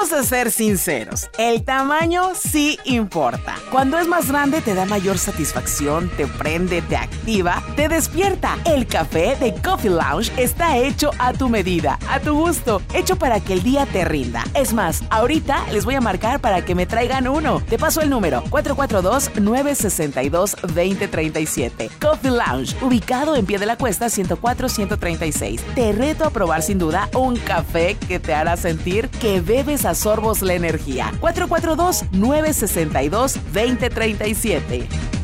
Vamos a ser sinceros, el tamaño sí importa. Cuando es más grande te da mayor satisfacción, te prende, te activa, te despierta. El café de Coffee Lounge está hecho a tu medida, a tu gusto, hecho para que el día te rinda. Es más, ahorita les voy a marcar para que me traigan uno. Te paso el número 442-962-2037. Coffee Lounge, ubicado en Pie de la Cuesta 104-136. Te reto a probar sin duda un café que te hará sentir que bebes a sorbos la energía. 442-962-2037.